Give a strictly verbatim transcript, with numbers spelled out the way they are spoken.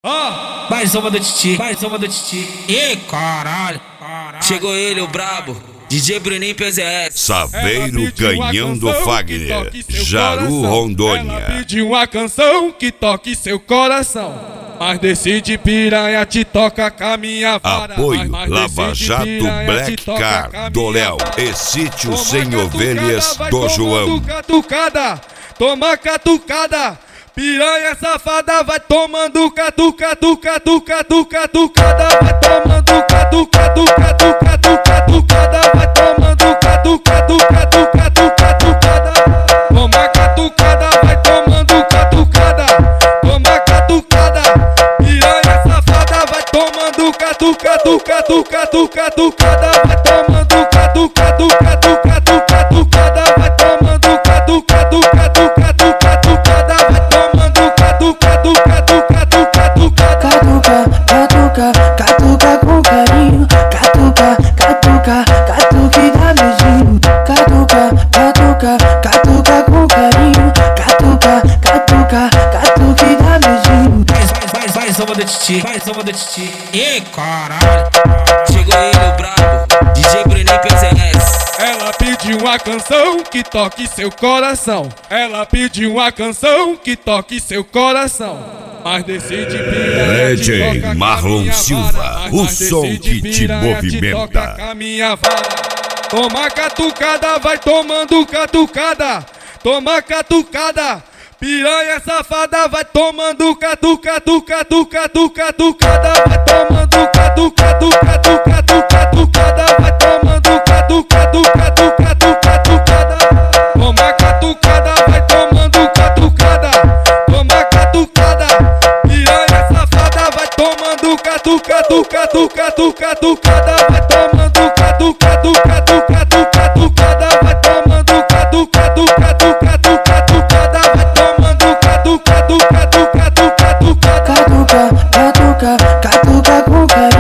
Ó, mais uma do Titi, mais uma do Titi. Ih, caralho, caralho. Chegou ele, o brabo, D J Bruninho P Z S. Saveiro Canhão do Fagner, Jaru, Rondônia. Ela pediu uma canção que toque seu coração, mas decide piranha te toca com a minha vara. Apoio Lava Jato Black Car do Léo e Sítio Sem Ovelhas do João. Catucada, toma catucada, piranha safada vai tomando catuca, tuca, tuca, tuca, tucada, vai tomando catuca, tuca, tuca, tuca, tucada, vai tomando catuca, tuca, tuca, tuca, tucada. Toma catucada, vai tomando catucada, toma catucada, piranha safada vai tomando catuca, tuca, tuca, tuca, tucada, vai tomando catuca, tuca, tuca, tuca, tucada, vai tomando catuca, tuca, tuca, tuca, tucada, vai tomando catuca, tuca, tuca, tuca, tucada. Catuca, catuca, catuca com carinho. Catuca, catuca, catuque dá beijinho. Catuca, catuca, catuca com carinho. Catuca, catuca, catuque dá beijinho. Mais, mais, mais uma do Titi, mais uma do Titi. Ih, caralho. Chegou ele, o brabo, D J Bruninho P Z S. Ela pediu uma canção que toque seu coração. Ela pediu uma canção que toque seu coração, mas decide piranha te D J toca com a Marlon minha Silva, vara. o Mas som decide que te piranha movimenta. toca com a minha vara. Toma catucada, vai tomando catucada, toma catucada, piranha safada vai tomando catuca, tuca, tuca, tuca, tucada, vai tomando catuca, tuca, tuca, tuca, tucada, vai tomando catuca, tuca, tuca, tuca, tucada. Toma catucada, vai tomando catucada, toma catucada, piranha safada vai tomando catuca, tuca, tuca, tuca, tucada, vai tomando catuca, tuca, tuca, tuca, tucada, vai tomando catuca, tuca, tuca, tuca, tucada, vai tomando catuca, tuca, tuca, tuca, tucada. Catuca, catuca, catuca com carinho.